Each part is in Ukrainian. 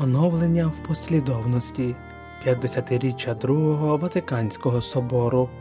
Оновлення в послідовності. 50-річчя Другого Ватиканського собору.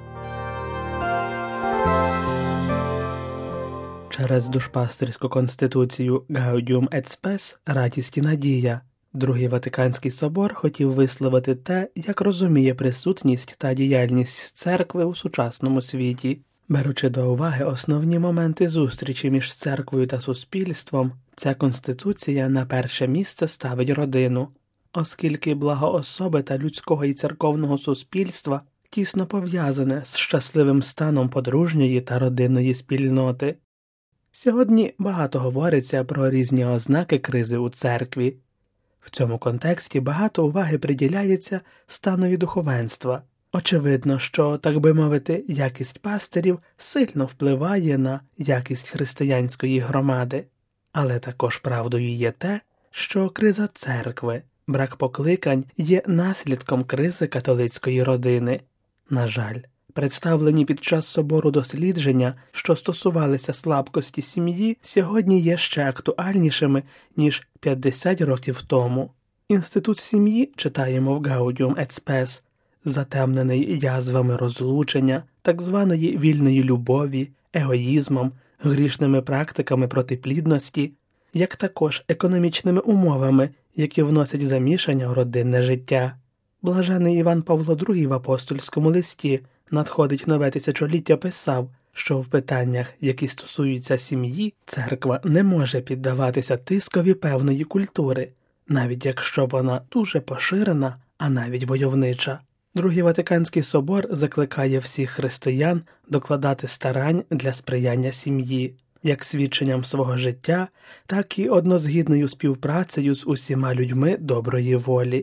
Через душпастерську конституцію Gaudium et Spes – радість і надія. Другий Ватиканський собор хотів висловити те, як розуміє присутність та діяльність церкви у сучасному світі. Беручи до уваги основні моменти зустрічі між церквою та суспільством, ця конституція на перше місце ставить родину, оскільки благо особи та людського і церковного суспільства тісно пов'язане з щасливим станом подружньої та родинної спільноти. Сьогодні багато говориться про різні ознаки кризи у церкві. В цьому контексті багато уваги приділяється станові духовенства. Очевидно, що, так би мовити, якість пастирів сильно впливає на якість християнської громади. Але також правдою є те, що криза церкви, брак покликань є наслідком кризи католицької родини. На жаль, представлені під час собору дослідження, що стосувалися слабкості сім'ї, сьогодні є ще актуальнішими, ніж 50 років тому. Інститут сім'ї, читаємо в Gaudium et Spes, затемнений язвами розлучення, так званої вільної любові, егоїзмом, грішними практиками протиплідності, як також економічними умовами, які вносять замішання в родинне життя. Блажений Іван Павло II в апостольському листі «Надходить нове тисячоліття» писав, що в питаннях, які стосуються сім'ї, церква не може піддаватися тискові певної культури, навіть якщо вона дуже поширена, а навіть войовнича. Другий Ватиканський собор закликає всіх християн докладати старань для сприяння сім'ї, як свідченням свого життя, так і однозгідною співпрацею з усіма людьми доброї волі.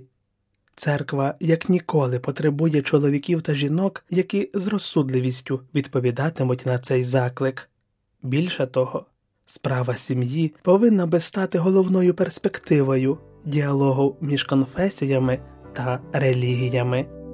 Церква як ніколи потребує чоловіків та жінок, які з розсудливістю відповідатимуть на цей заклик. Більше того, справа сім'ї повинна би стати головною перспективою діалогу між конфесіями та релігіями.